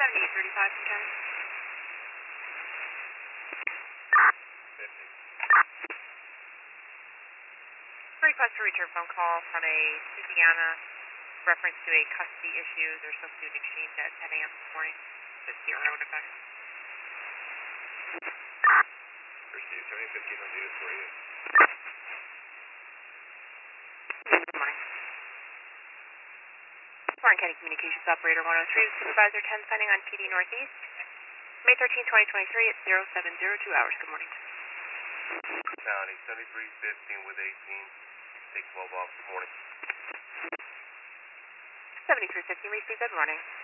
7835 from County. 50. Request to return phone call from a Susiana reference to a custody issue. They're supposed to do an exchange at 10 a.m. this morning. It's the road effect. Received 7015 on data for you. Good morning. Warren County Communications Operator 103, Supervisor 10 signing on PD Northeast. May 13, 2023 at 0702 hours. Good morning. County 7315 with 18. Take 12 off. Good morning. 7315 received. Good morning.